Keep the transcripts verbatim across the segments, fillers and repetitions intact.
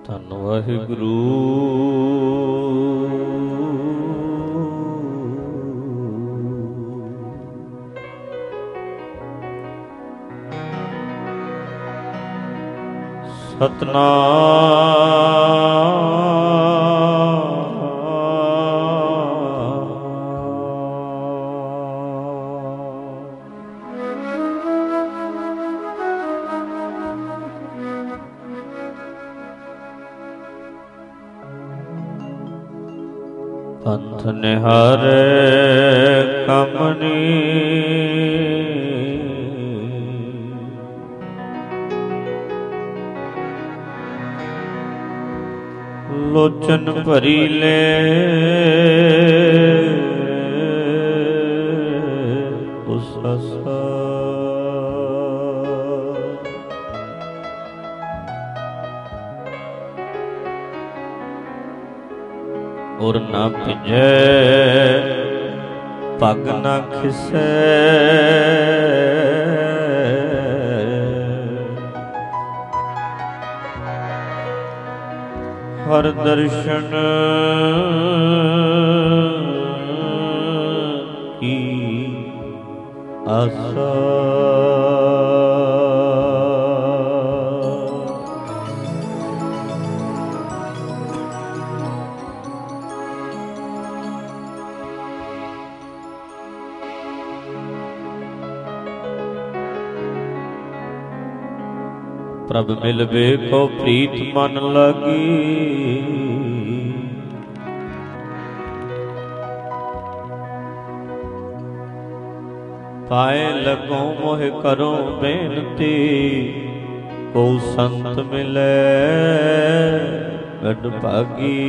ਧੰਨ ਵਾਹਿਗੁਰੂ। ਸਤਨਾਮ ਪੰਥ ਨਿਹਾਰੇ ਕਮਨੀ ਲੋਚਨ ਭਰੀ ਲੈ ਉਸ ਅਸਾ ਔਰ ਨਾ ਭਿਜੈ ਪਗ ਨਾ ਖਿਸੈ ਹਰ ਦਰਸ਼ਨ ਕੀ ਆਸਾ ਪ੍ਰਭ ਮਿਲਵੇ ਕੋ ਪ੍ਰੀਤ ਮਨ ਲਾਗੀ ਪਾਏ ਲਗੋ ਮੋਹ ਕਰੋ ਬੇਨਤੀ ਕੋ ਸੰਤ ਮਿਲੇ ਗੱਡ ਭਾਗੀ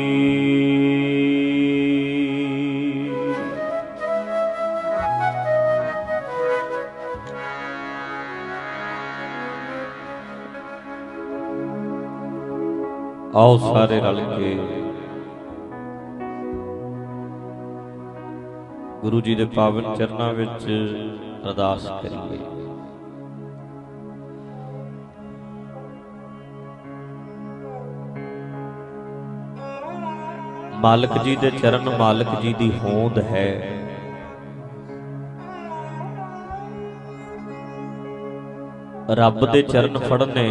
ਆਓ ਸਾਰੇ ਰਲ ਕੇ ਗੁਰੂ ਜੀ ਦੇ ਪਾਵਨ ਚਰਨਾਂ ਵਿੱਚ ਅਰਦਾਸ ਕਰੀਏ। ਮਾਲਕ ਜੀ ਦੇ ਚਰਨ ਮਾਲਕ ਜੀ ਦੀ ਹੋਂਦ ਹੈ। ਰੱਬ ਦੇ ਚਰਨ ਫੜਨੇ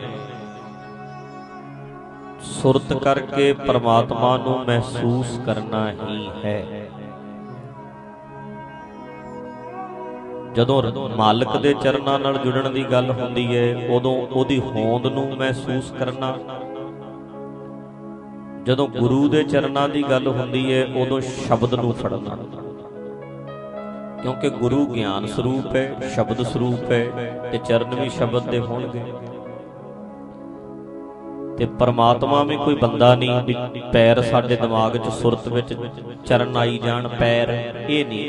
ਸੁਰਤ ਕਰਕੇ ਪਰਮਾਤਮਾ ਨੂੰ ਮਹਿਸੂਸ ਕਰਨਾ ਹੀ ਹੈ। ਜਦੋਂ ਮਾਲਕ ਦੇ ਚਰਨਾਂ ਨਾਲ ਜੁੜਨ ਦੀ ਗੱਲ ਹੁੰਦੀ ਹੈ ਉਦੋਂ ਉਹਦੀ ਹੋਂਦ ਨੂੰ ਮਹਿਸੂਸ ਕਰਨਾ, ਜਦੋਂ ਗੁਰੂ ਦੇ ਚਰਨਾਂ ਦੀ ਗੱਲ ਹੁੰਦੀ ਹੈ ਉਦੋਂ ਸ਼ਬਦ ਨੂੰ ਫੜਨਾ, ਕਿਉਂਕਿ ਗੁਰੂ ਗਿਆਨ ਸਰੂਪ ਹੈ, ਸ਼ਬਦ ਸਰੂਪ ਹੈ ਤੇ ਚਰਨ ਵੀ ਸ਼ਬਦ ਦੇ ਹੋਣਗੇ। ਤੇ ਪਰਮਾਤਮਾ ਵੀ ਕੋਈ ਬੰਦਾ ਨਹੀਂ ਵੀ ਪੈਰ ਸਾਡੇ ਦਿਮਾਗ 'ਚ ਸੁਰਤ ਵਿੱਚ ਚਰਨ ਆਈ ਜਾਣ, ਪੈਰ ਇਹ ਨਹੀਂ।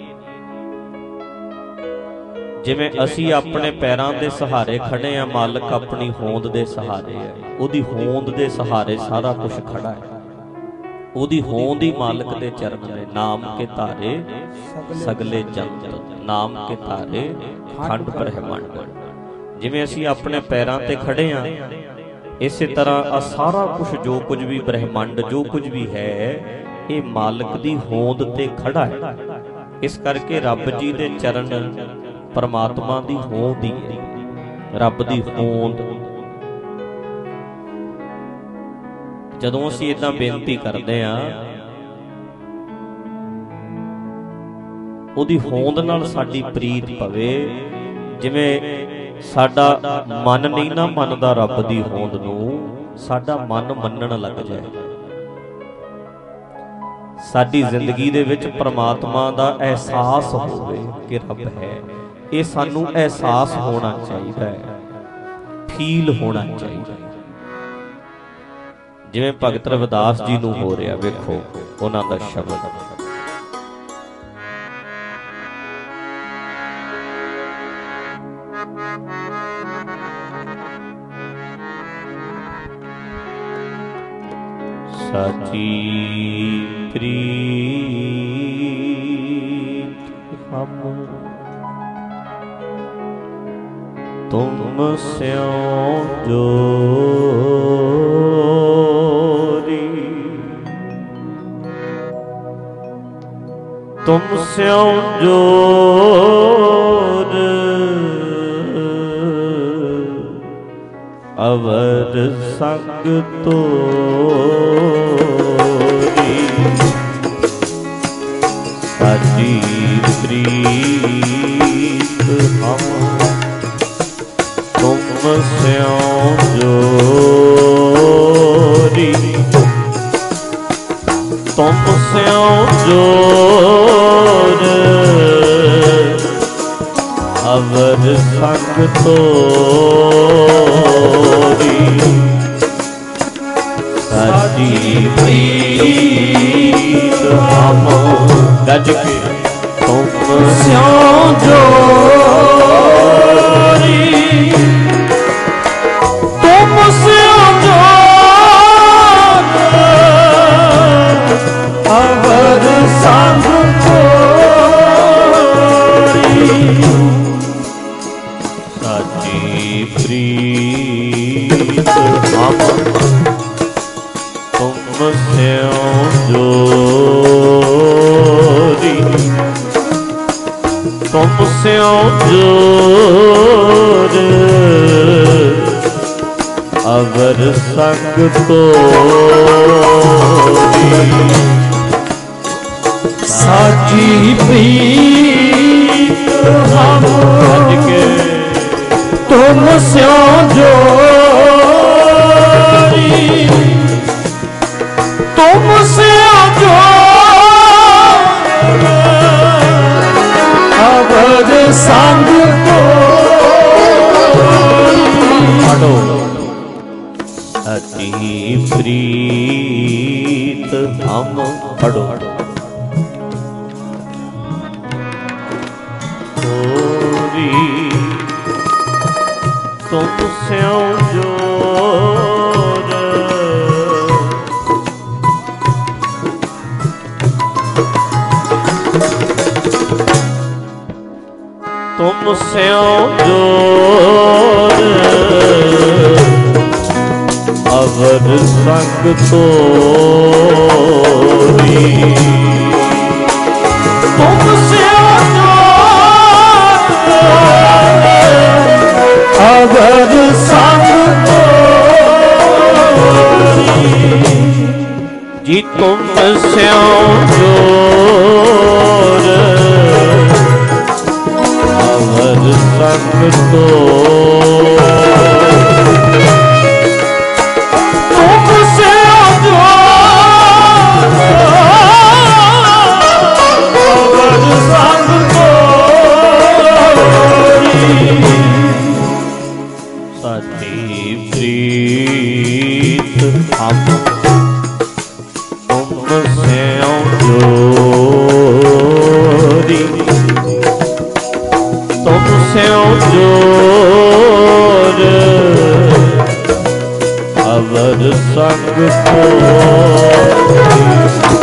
ਜਿਵੇਂ ਅਸੀਂ ਆਪਣੇ ਪੈਰਾਂ ਦੇ ਸਹਾਰੇ ਖੜੇ ਆ, ਮਾਲਕ ਆਪਣੀ ਹੋਂਦ ਦੇ ਸਹਾਰੇ ਹੈ। ਉਹਦੀ ਹੋਂਦ ਦੇ ਸਹਾਰੇ ਸਾਰਾ ਕੁਝ ਖੜਾ ਹੈ। ਉਹਦੀ ਹੋਂਦ ਹੀ ਮਾਲਕ ਦੇ ਚਰਨ ਨੇ। ਨਾਮ ਕੇ ਧਾਰੇ ਸਗਲੇ ਜੰਤ, ਨਾਮ ਕੇ ਧਾਰੇ ਖੰਡ ਬ੍ਰਹਿਮੰਡ। ਜਿਵੇਂ ਅਸੀਂ ਆਪਣੇ ਪੈਰਾਂ ਤੇ ਖੜੇ ਆ, ਇਸੇ ਤਰ੍ਹਾਂ ਆ ਸਾਰਾ ਕੁਝ ਜੋ ਕੁਝ ਵੀ ਬ੍ਰਹਿਮੰਡ ਜੋ ਕੁਝ ਵੀ ਹੈ ਇਹ ਮਾਲਕ ਦੀ ਹੋਂਦ ਤੇ ਖੜਾ ਹੈ। ਇਸ ਕਰਕੇ ਰੱਬ ਜੀ ਦੇ ਚਰਨ ਪਰਮਾਤਮਾ ਦੀ ਹੋਂਦ ਹੀ ਹੈ, ਰੱਬ ਦੀ ਹੋਂਦ। ਜਦੋਂ ਅਸੀਂ ਏਦਾਂ ਬੇਨਤੀ ਕਰਦੇ ਹਾਂ ਉਹਦੀ ਹੋਂਦ ਨਾਲ ਸਾਡੀ ਪ੍ਰੀਤ ਪਵੇ। ਜਿਵੇਂ ਸਾਡਾ ਮਨ ਨਹੀਂ ਨਾ ਮੰਨਦਾ ਰੱਬ ਦੀ ਹੋਂਦ ਨੂੰ, ਸਾਡਾ ਮਨ ਮੰਨਣ ਲੱਗ ਜਾਏ। ਸਾਡੀ ਜ਼ਿੰਦਗੀ ਦੇ ਵਿੱਚ ਪਰਮਾਤਮਾ ਦਾ ਅਹਿਸਾਸ ਹੋਵੇ ਕਿ ਰੱਬ ਹੈ। ਇਹ ਸਾਨੂੰ ਅਹਿਸਾਸ ਹੋਣਾ ਚਾਹੀਦਾ ਹੈ, ਫੀਲ ਹੋਣਾ ਚਾਹੀਦਾ ਹੈ। ਜਿਵੇਂ ਭਗਤ ਰਵਿਦਾਸ ਜੀ ਨੂੰ ਹੋ ਰਿਹਾ, ਵੇਖੋ ਉਹਨਾਂ ਦਾ ਸ਼ਬਦ ਸਾਚੀ ਪ੍ਰੀਤ ਹਮ ਤੁਮ ਸਿਓ ਜੋ तुम स्यों जोर अवर संग तोरी साची प्रीत हम तुम स्यों जोरी तुम स्यों जोर अवर संग तोरी साची प्रीत हम गज के तुम स्यों जोरी तुम स्यों जोर अवर संग तोरी साची प्रीत हम तुम स्यों जोरी तुम स्यों जोर अवर संग तोरी साची प्रीत हम के तुम स्यों जोरी तुम स्यों जोर अवर संग पढ़ो साची प्रीत हम पढ़ो तुम स्यों जोर तुम स्यों जोर अवर संग तोरी तुम स्यों जोर अवर संग तोरी जी तुम स्यों जोर अवर संग तोरी तुम स्यों जोर अवर संग तोरी साची प्रीत हम तुम स्यों जोरी तुम स्यों जोर अवर संग तोरी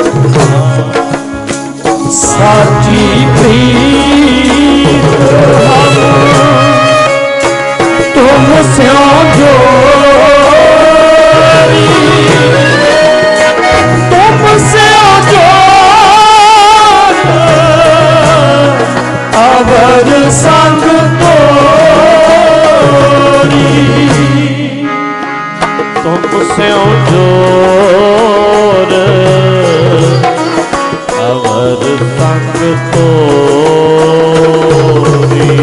साची प्रीत हम तुम स्यों जोरी तुम स्यों जोर अवर संग तोरी तुम स्यों जोर अवर संग तोरी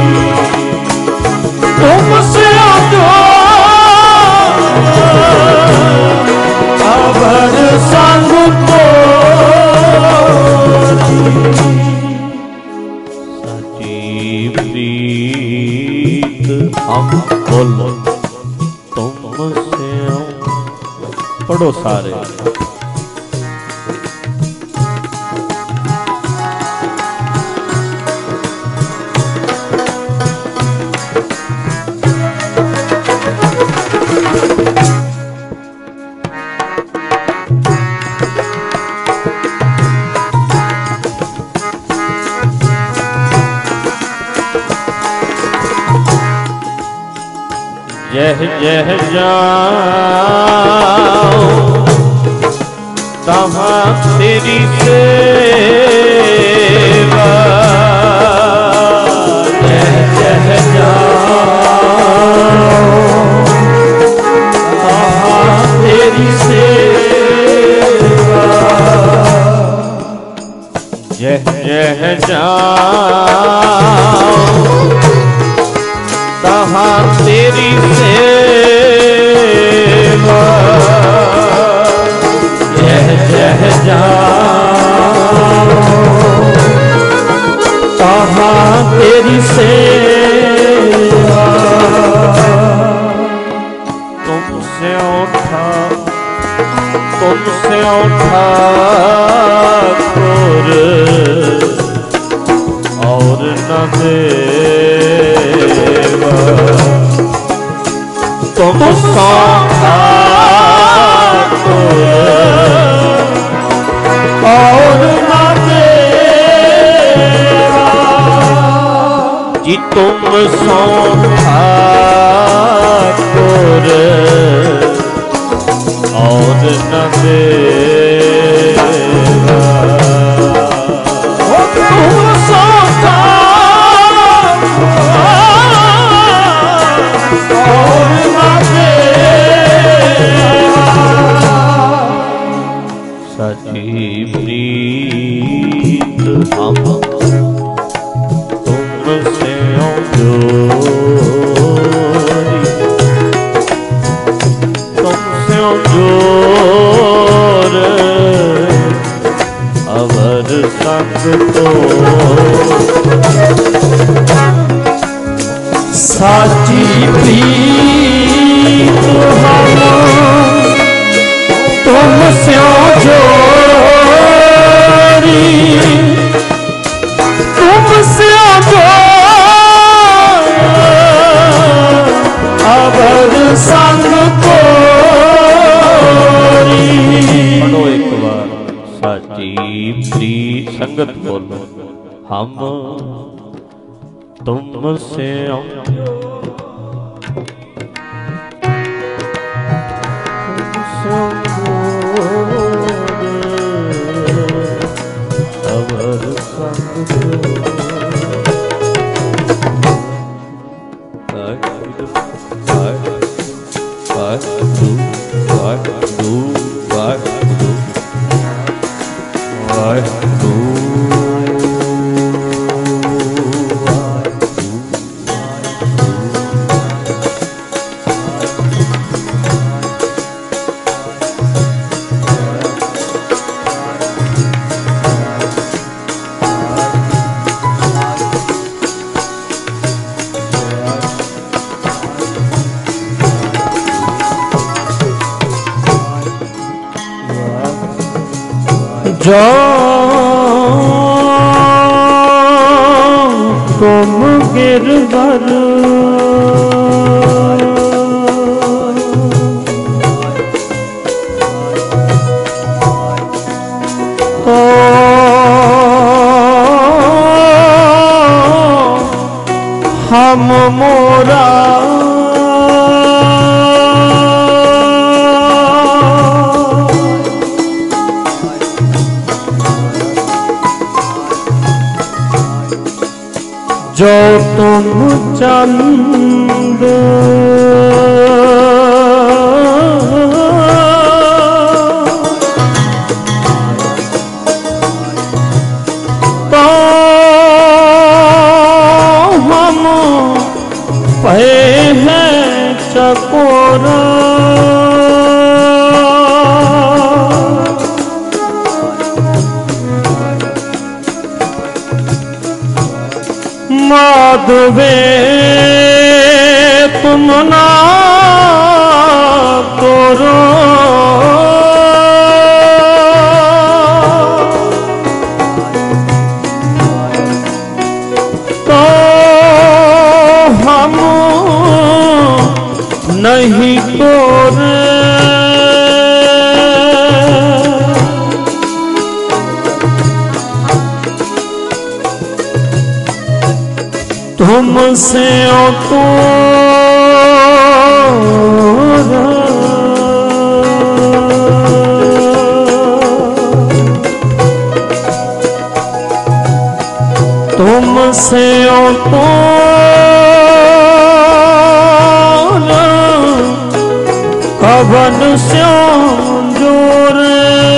तुम स्यों जोर अवर संग तोरी साची प्रीत हम बोलो तुम स्यों पढ़ो सारे जह जह जाओ तहाँ तेरी सेवा तेरी सेवा। जह जह जाऊं तहाँ तेरी सेवा। जह जह जाऊं तहाँ तेरी सेवा। तुमसे उठा तुमसे उठा ठाकुर और न देवा। तुम सो ठाकुर और न देवा। जी तुम सो ठाकुर और न देवा। तुम सो ठाकुर और न देवा। सची प्रीत हम तुमसे जोरी। तुमसे जोर अवर संग तो। साची प्रीत हम तुमसे जोरी। तुमसे जोर अवर संग कोरी। पढ़ो एक बार साची प्री संगत बोलो। हम तुमसे अवर संग जो तुम गिरधर तो हम मोरा जो तुम चंद तो हम पे हैं चकोरा। माधवे तुम ना करो तो हम नहीं तोरे। तुमसे तो तुमसे तो कब अवन स्यों जोरे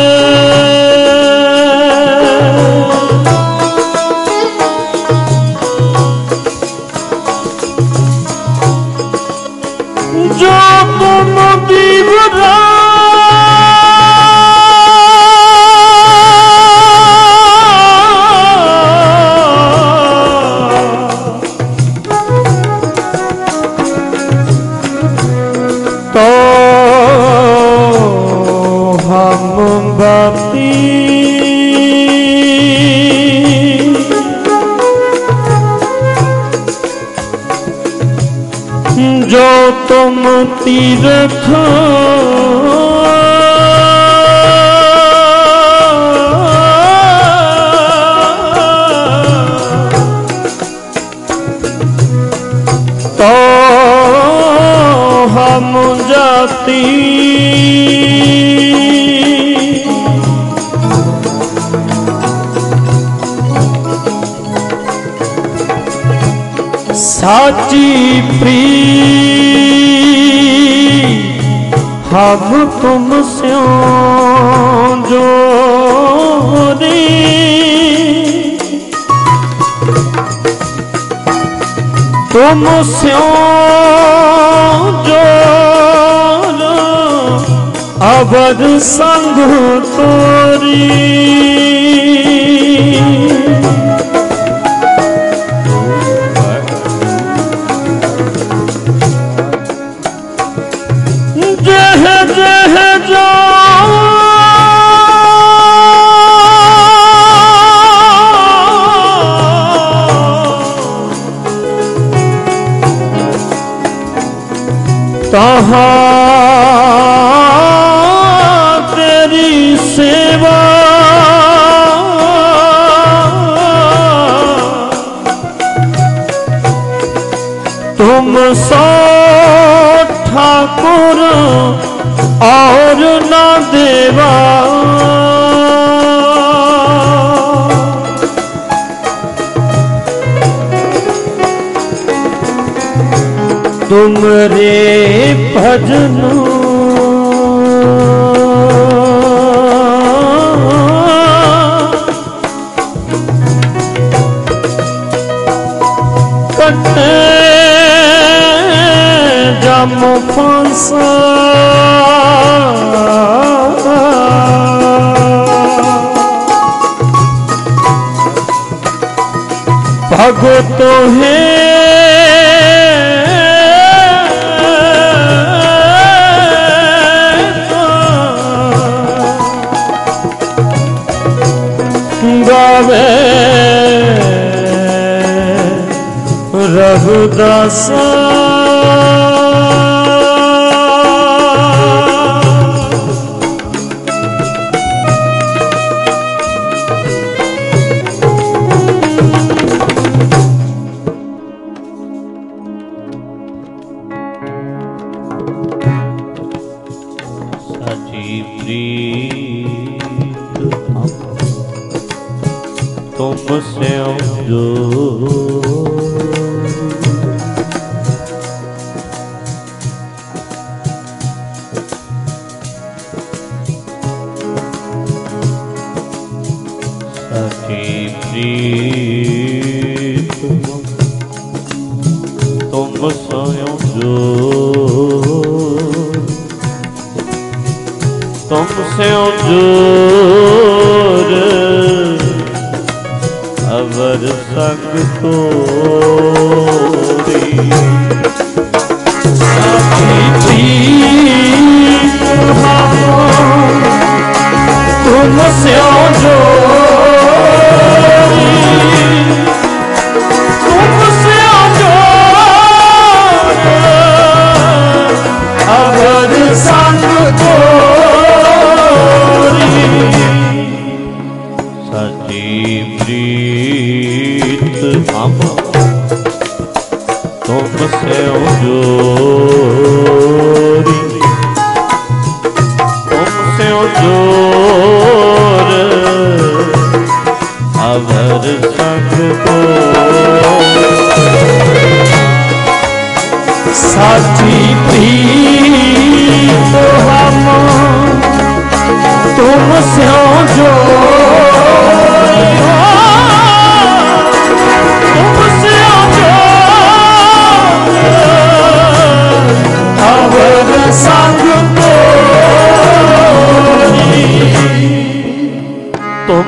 जो तुम दीवरा तो हम बाती जो तुम तीर्थ तो हम जाती साची प्रीत हम तुम स्यों जोड़ी तुम स्यों जोड़ अवर संग तोरी जह जह जो तहाँ तेरी सेवा तुम सो ठाकुर और न देवा तुम रे भजन कटे जम फंसा भगत है गावे रघुदास साची प्रीत तुम स्यों जो साची प्रीत तुम स्यों जो तुमसे जोर अवर संग तोरी साची प्रीत तुमसे जोरी तुमसे जोर अवर संग तोरी साची प्रीत हम तुमसे जोरी तुमसे जोर अवर संग को साची प्रीत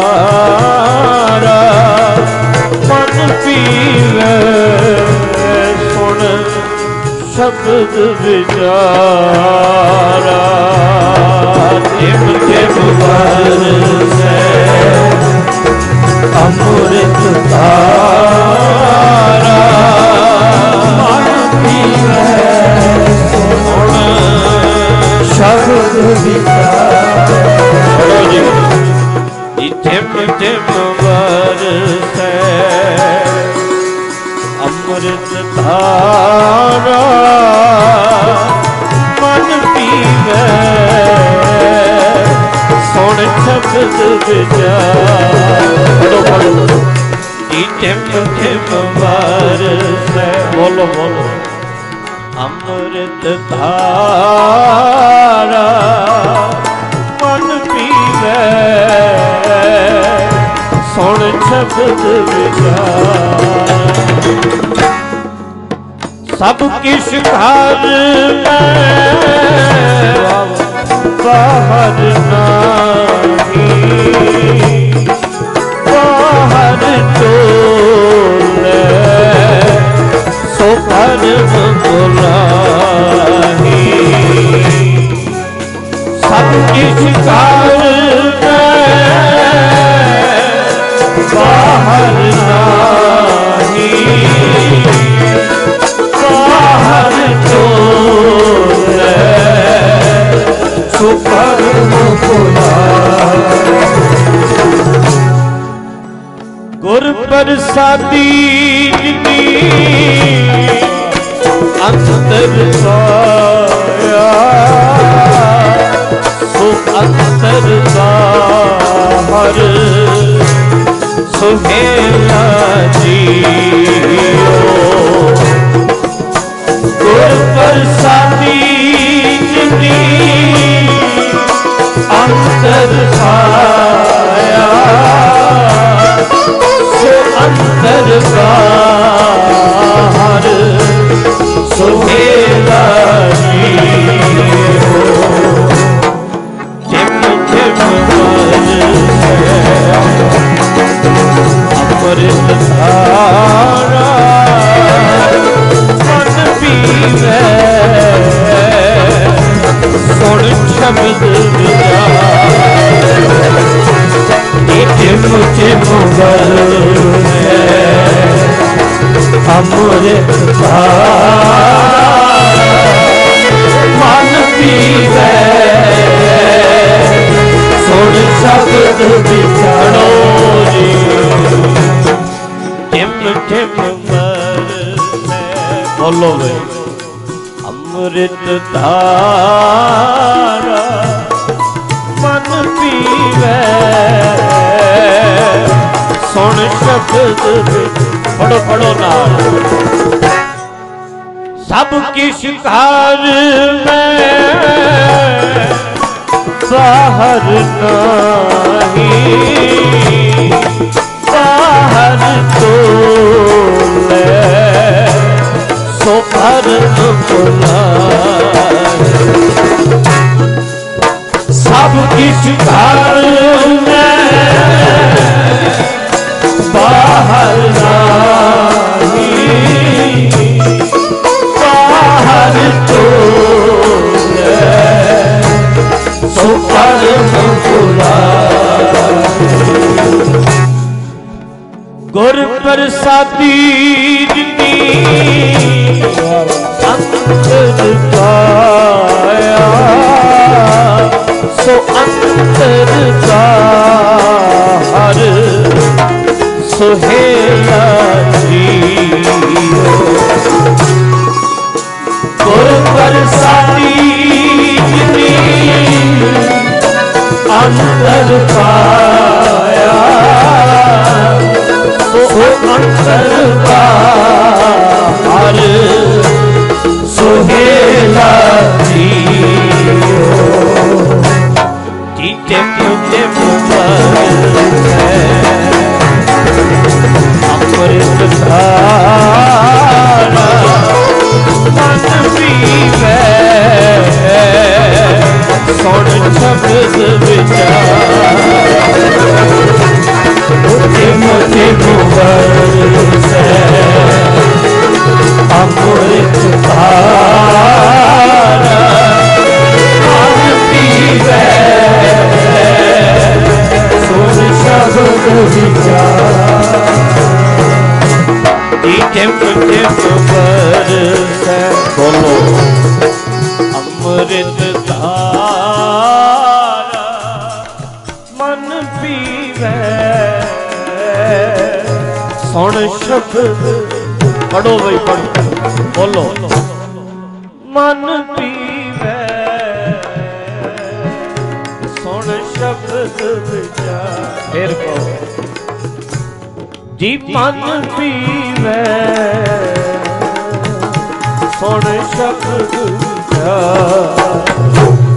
ਮਨ ਪੀਵੇ ਸੁਣ ਸ਼ਬਦ ਵਿਚਾਰਾ ਤਿਮ ਤਿਮ ਵਰਸੈ ਅੰਮ੍ਰਿਤ ਧਾਰਾ ਮਨ ਪੀਵੇ ਸੁਣ ਸ਼ਬਦ ਵਿਚਾਰਾ ਜੀ ਤਿਮ ਤਿਮ ਵਰਸੈ ਅੰਮ੍ਰਿਤ ਧਾਰਾ ਮਨ ਪੀਵੇ ਸੁਣ ਸ਼ਬਦ ਵਿਚਾਰ ਜੀ ਤਿਮ ਤਿਮ ਵਰਸੈ ਬੋਲੋ ਬੋਲੋ ਅੰਮ੍ਰਿਤ ਧਾਰਾ ਮਨ ਪੀਵੇ ਸੁਣ ਸ਼ਬਦ ਵਿਚਾਰ ਸਭ ਕਿਛ ਘਰ ਮੈਂ ਬਾਹਰ ਨਾਹੀ ਬਾਹਰ ਚੋਲੇ ਸੋ ਭਰਮ ਬੁਲਾਹੀ ਸਭ ਕਿਛ ਘਰ ਬਾਹਰ ਨਾਹੀ ਬਾਹਰ ਚੋਲੇ ਸੋ ਭਰਮ ਬੁਲਾਹੀ ਗੁਰ ਪ੍ਰਸਾਦੀ ਜਿਨੀ ਅੰਤਰ ਪਾਇਆ ਸੋ ਅੰਤਰ ਬਾਹਰ ਸੁਹੇਲਾ ਜੀਓ ਗੁਰ ਪ੍ਰਸਾਦੀ ਜਿਨੀ ਅੰਤਰ ਪਾਇਆ ਸੋ ਅੰਤਰ ਬਾਹਰ ਸੁਹੇਲਾ ਜੀਓ ਜਿਮ ਜਿਮ ਅੰਮ੍ਰਿਤ ਧਾਰਾ ਮਨ ਪੀਵੇ ਸੁਣ ਸ਼ਬਦ ਵਿਚਾਰ ਜਿਮ ਜਿਮ ਵਰਸੈ ਅੰਮ੍ਰਿਤ ਧਾਰਾ ਮਨ ਪੀਵੇ ਸੁਣ ਸ਼ਬਦ ਵਿਚਾਰੋ ਜੀ ਜਿਮ ਜਿਮ ਵਰਸੈ ਬੋਲੋ ਵੇ ਅੰਮ੍ਰਿਤ ਧਾਰਾ ਮਨ ਪੀਵੇ ਸੁਣ ਸ਼ਬਦ ਪੜੋ ਪੜੋ ਨਾਲ ਸਭ ਕਿਛ ਘਰ ਮੈਂ ਬਾਹਰ ਨਾਹੀ ਬਾਹਰ ਚੋਲੇ ਸੋ ਭਰਮ ਬੁਲਾਹੀ ਸਭ ਕਿਛ ਘਰ ਮੈਂ ਬਾਹਰ ਨਾਹੀ ਬਾਹਰ ਚੋਲੇ ਸੋ ਭਰਮ ਬੁਲਾਹੀ ਗੁਰ ਪ੍ਰਸਾਦੀ ਜਿਨੀ ਅੰਤਰ ਪਾਇਆ ਸੋ ਅੰਤਰ ਬਾਹਰ ਸੁਹੇਲਾ ਜੀਓ ਗੁਰ ਪ੍ਰਸਾਦੀ ਜਿਨੀ ਅੰਤਰ ਪਾਇਆ ਸੋ ਅੰਤਰ ਬਾਹਰ ਸੁਹੇਲਾ ਜੀਓ ਜੀ ਤਿਮ ਤਿਮ ਵਿਚਾਰ ਜੀ ਜਿਮ ਜਿਮ ਬਰਸੈ ਬੋਲੋ ਅੰਮ੍ਰਿਤ ਧਾਰਾ ਮਨ ਪੀਵੈ ਸੁਣ ਸ਼ਬਦ ਪੜੋ ਬਈ ਪੜੋ ਬੋਲੋ ਮਨ ਪੀਵੈ ਸੁਣ ਸ਼ਬਦ ਵਿਚਾਰ ਫੇਰ ਕਹੋ ਜੀ ਮਨ ਪੀਵੈ ਸੁਣ ਸ਼ਬਦ ਵਿਚਾਰ